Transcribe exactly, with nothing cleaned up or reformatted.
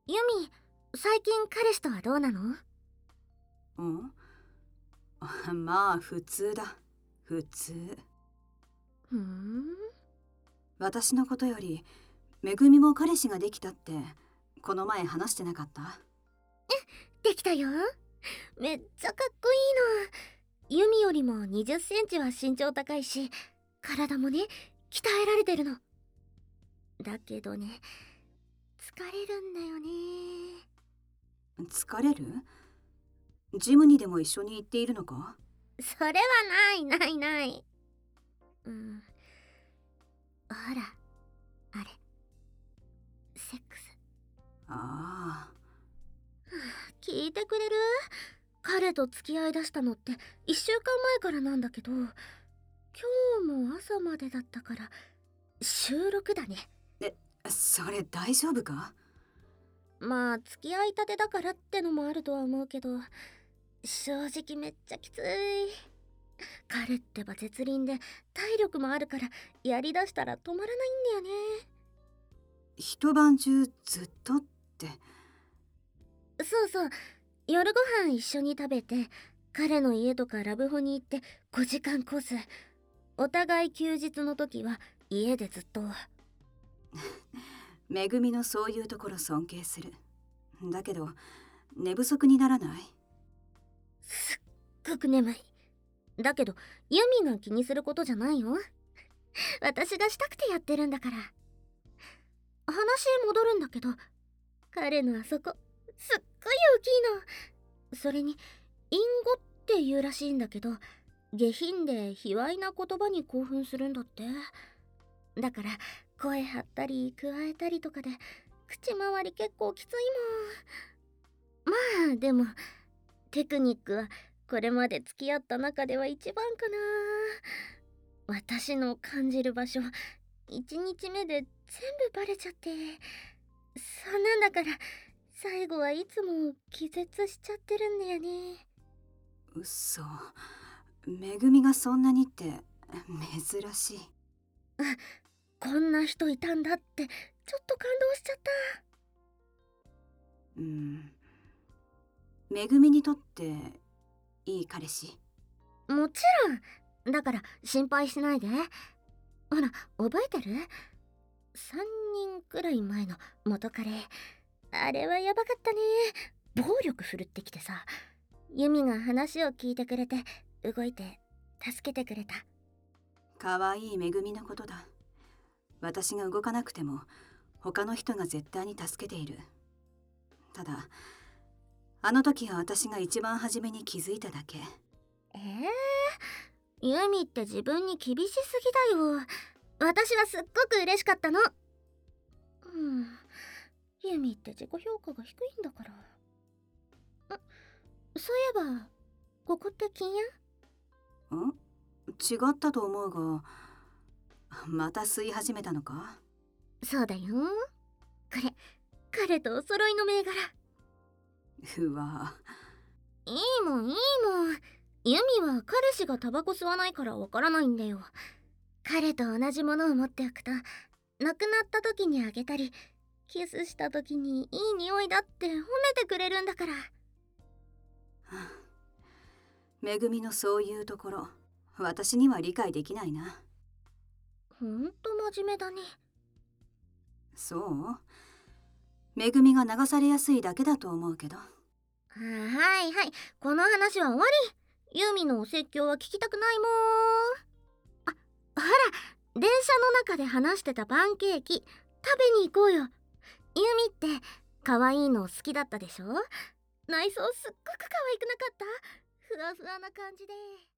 ユミ、最近彼氏とはどうなの？ うん。まあ普通だ。普通。 ふーん。 私のことよりめぐみも彼氏ができたってこの前話してなかった？ できたよ。めっちゃかっこいいの。ユミよりもにじゅっセンチは身長高いし、体もね、鍛えられてるの。だけどね、疲れるんだよね。 疲れる？ジムにでも一緒に行っているのか？ それはないないない。うん。ほら、あれ。セックス。 ああ。 聞いてくれる？彼と付き合いだしたのっていっしゅうかんまえからなんだけど、今日も朝までだったから収録だね。 え、それ大丈夫か？ まあ付き合いたてだからってのもあるとは思うけど、正直めっちゃきつい。彼ってば絶倫で体力もあるからやりだしたら止まらないんだよね。 一晩中ずっとって。 そうそう、夜ご飯一緒に食べて彼の家とかラブホに行ってごじかんコース。お互い休日の時は家でずっと。 めぐみのそういうところ尊敬する。だけど寝不足にならない？ すっごく眠い。だけどユミが気にすることじゃないよ。私がしたくてやってるんだから。話戻るんだけど、彼のあそこすっごい大きいの。それに隠語って言うらしいんだけど、下品で卑猥な言葉に興奮するんだって。だから声張ったり加えたりとかで口周り結構きついもん。まあでもテクニックはこれまで付き合った中では一番かな。私の感じる場所いちにちめで全部バレちゃって、そんなんだから最後はいつも気絶しちゃってるんだよね。 うっそ。めぐみがそんなにって珍しい。 こんな人いたんだってちょっと感動しちゃった。 うん。めぐみにとっていい彼氏？ もちろんだから心配しないで。ほら覚えてる？さんにんくらい前の元彼、あれはやばかったね。暴力振るってきてさ、ユミが話を聞いてくれて動いて助けてくれた。 かわいいめぐみのことだ。私が動かなくても他の人が絶対に助けている。ただあの時は私が一番初めに気づいただけ。 えー、ユミって自分に厳しすぎだよ。私はすっごく嬉しかったの。うん、ユミって自己評価が低いんだから。ん、そういえばここって禁煙？ ん？違ったと思うが、また吸い始めたのか？ そうだよ。これ彼とお揃いの銘柄。 うわ。 いいもんいいもん。ユミは彼氏がタバコ吸わないからわからないんだよ。彼と同じものを持っておくと亡くなった時にあげたり、キスした時にいい匂いだって褒めてくれるんだから。 めぐみのそういうところ私には理解できないな。 ほんと真面目だね。 そう？めぐみが流されやすいだけだと思うけど。 あ、はいはい、この話は終わり。ユミのお説教は聞きたくないもん。あ、ほら、電車の中で話してたパンケーキ食べに行こうよ。ユミって可愛いの好きだったでしょ？内装すっごく可愛くなかった？ふわふわな感じで。